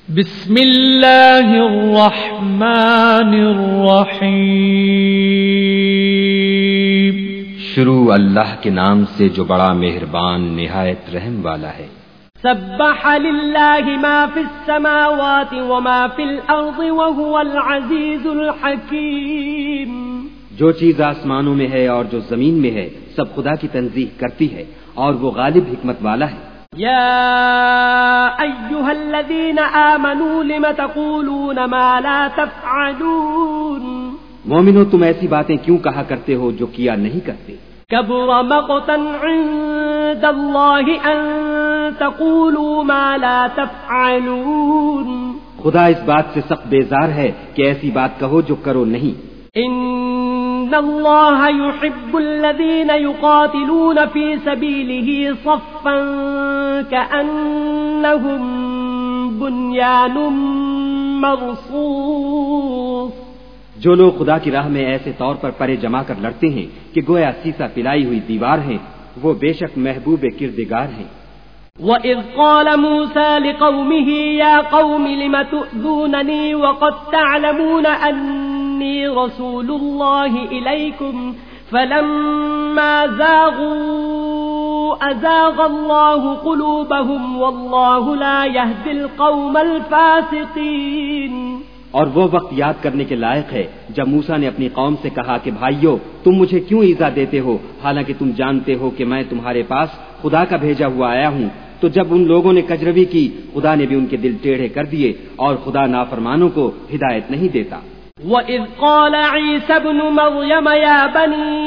بسم اللہ الرحمن الرحیم۔ شروع اللہ کے نام سے جو بڑا مہربان نہایت رحم والا ہے۔ سبح للہ ما فی السماوات وما فی الارض وهو العزیز الحکیم۔ جو چیز آسمانوں میں ہے اور جو زمین میں ہے سب خدا کی تنزیہ کرتی ہے اور وہ غالب حکمت والا ہے۔ یا ایھا الذین آمنوا لم تقولون ما لا تفعلون۔ مومنو تم ایسی باتیں کیوں کہا کرتے ہو جو کیا نہیں کرتے۔ کبر مقتا عند اللہ ان تقولوا ما لا تفعلون۔ خدا اس بات سے سخت بیزار ہے کہ ایسی بات کہو جو کرو نہیں۔ ان اللہ يحب الذین یقاتلون فی سبیلہ صفا کأنہم بنیان مرصوص۔ جو لوگ خدا کی راہ میں ایسے طور پر پرے جما کر لڑتے ہیں کہ گویا سیسا پلائی ہوئی دیوار ہیں، وہ بے شک محبوب کردگار ہیں۔ وَإِذْ قَالَ مُوسَى لِقَوْمِهِ يَا قَوْمِ لِمَ تُؤْذُونَنِي وَقَدْ تَعْلَمُونَ أَنِّي رَسُولُ اللَّهِ إِلَيْكُمْ فَلَمَّا زَاغُوا أَزَاغَ اللَّهُ قُلُوبَهُمْ وَاللَّهُ لَا يَهْدِي الْقَوْمَ الْفَاسِقِينَ۔ اور وہ وقت یاد کرنے کے لائق ہے جب موسیٰ نے اپنی قوم سے کہا کہ بھائیو تم مجھے کیوں ایذا دیتے ہو حالانکہ تم جانتے ہو کہ میں تمہارے پاس خدا کا بھیجا ہوا آیا ہوں۔ تو جب ان لوگوں نے کجروی کی خدا نے بھی ان کے دل ٹیڑھے کر دیے اور خدا نافرمانوں کو ہدایت نہیں دیتا۔ وَإِذْ قَالَ عِيسَى ابْنُ مَرْيَمَ يَا بَنِي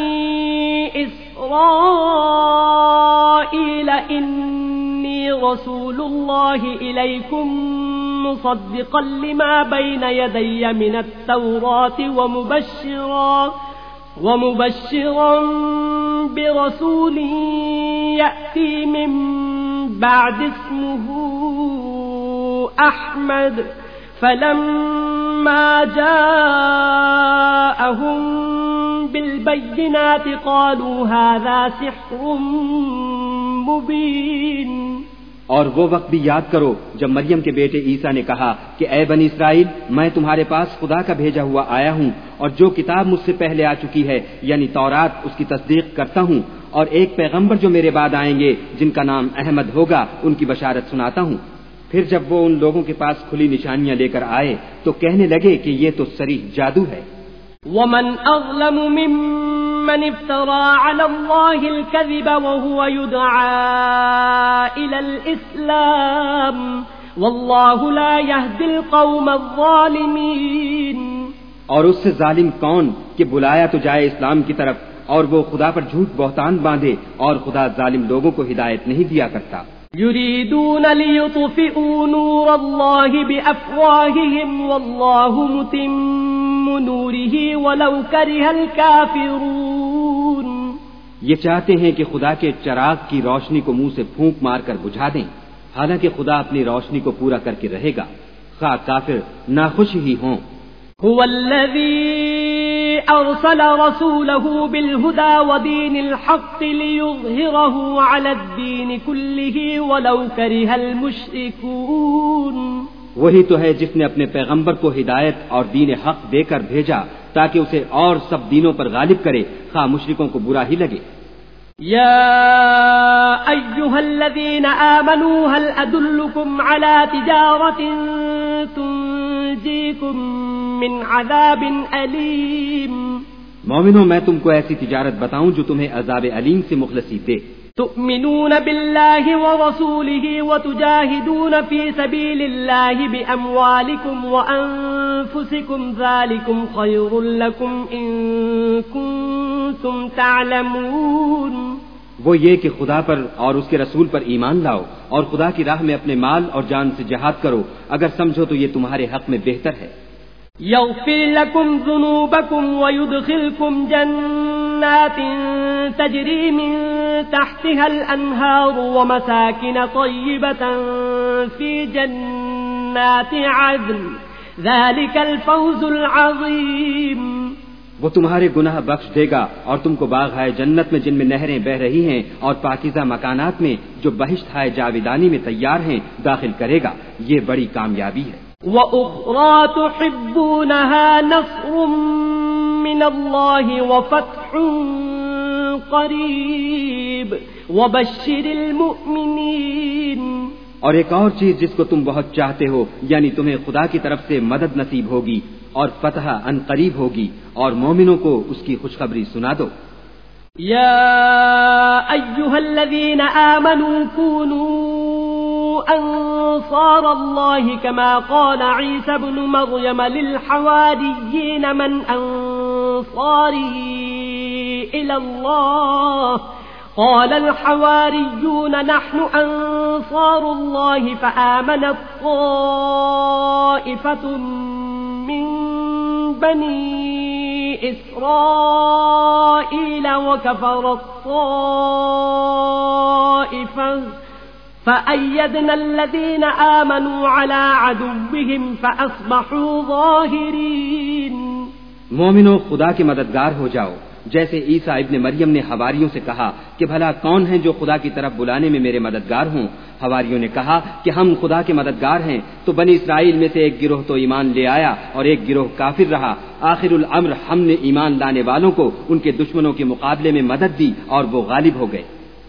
إِسْرَائِيلَ إِنِّي رَسُولُ اللَّهِ إِلَيْكُمْ مصدقا لما بين يدي من التوراة ومبشرا برسول يأتي من بعد اسمه أحمد فلما جاءهم بالبينات قالوا هذا سحر مبين۔ اور وہ وقت بھی یاد کرو جب مریم کے بیٹے عیسیٰ نے کہا کہ اے بنی اسرائیل میں تمہارے پاس خدا کا بھیجا ہوا آیا ہوں اور جو کتاب مجھ سے پہلے آ چکی ہے یعنی تورات اس کی تصدیق کرتا ہوں اور ایک پیغمبر جو میرے بعد آئیں گے جن کا نام احمد ہوگا ان کی بشارت سناتا ہوں۔ پھر جب وہ ان لوگوں کے پاس کھلی نشانیاں لے کر آئے تو کہنے لگے کہ یہ تو صریح جادو ہے۔ ومن اظلم ممن افترى على الله الكذب وهو يدعى الى الاسلام والله لا يهدي القوم الظالمين۔ اور اس سے ظالم کون کہ بلایا تو جائے اسلام کی طرف اور وہ خدا پر جھوٹ بہتان باندھے اور خدا ظالم لوگوں کو ہدایت نہیں دیا کرتا۔ يريدون ليطفئوا نور الله بأفواههم والله متم نوره ولو كره الكافرون۔ یہ چاہتے ہیں کہ خدا کے چراغ کی روشنی کو منہ سے پھونک مار کر بجھا دیں حالانکہ خدا اپنی روشنی کو پورا کر کے رہے گا خواہ کافر ناخوش ہی ہوں۔ هو الذي أرسل رسوله بالهدى ودين الحق ليظهره على الدين كله ولو كره المشركون۔ وہی تو ہے جس نے اپنے پیغمبر کو ہدایت اور دین حق دے کر بھیجا تاکہ اسے اور سب دینوں پر غالب کرے خواہ مشرکوں کو برا ہی لگے۔ یا ایھا الذین آمنوا هل ادلکم علی تجارۃ تنجیکم من عذاب علیم۔ مومنو میں تم کو ایسی تجارت بتاؤں جو تمہیں عذاب علیم سے مخلصی دے۔ تؤمنون بالله ورسوله وتجاهدون في سبيل الله بأموالكم وأنفسكم ذلكم خير لكم إن كنتم تعلمون۔ وہ یہ کہ خدا پر اور اس کے رسول پر ایمان لاؤ اور خدا کی راہ میں اپنے مال اور جان سے جہاد کرو اگر سمجھو تو یہ تمہارے حق میں بہتر ہے۔ يغفر لكم ذنوبكم ويدخلكم جنات تجري من تحتها الأنهار ومساكن طيبة في جنات عدن ذلك الفوز العظيم۔ وہ تمہارے گناہ بخش دے گا اور تم کو باغ ہے جنت میں جن میں نہریں بہ رہی ہیں اور پاکیزہ مکانات میں جو بہشت ہے جاویدانی میں تیار ہیں داخل کرے گا. یہ بڑی کامیابی ہے. وَأُخْرَى تُحِبُّونَهَا نَصْرٌ مِّنَ اللَّهِ وَفَتْحٌ قَرِيبٌ وَبَشِّرِ الْمُؤْمِنِينَ. اور ایک اور چیز جس کو تم بہت چاہتے ہو یعنی تمہیں خدا کی طرف سے مدد نصیب ہوگی اور فتح ان قریب ہوگی اور مومنوں کو اس کی خوشخبری سنا دو. يا أيها الذين آمنوا كونوا أنصار الله كما قال عيسى بن مريم للحواريين من أنصاري إلى الله قال الحواريون نحن أنصار الله فآمنت طائفة من بني إسرائيل وكفرت طائفة فأيدنا الذين آمنوا على عدوهم فأصبحوا ظاهرين. مومنوں خدا کے مددگار ہو جاؤ جیسے عیسیٰ ابن مریم نے حواریوں سے کہا کہ بھلا کون ہیں جو خدا کی طرف بلانے میں میرے مددگار ہوں. حواریوں نے کہا کہ ہم خدا کے مددگار ہیں تو بنی اسرائیل میں سے ایک گروہ تو ایمان لے آیا اور ایک گروہ کافر رہا. آخر الامر ہم نے ایمان لانے والوں کو ان کے دشمنوں کے مقابلے میں مدد دی اور وہ غالب ہو گئے.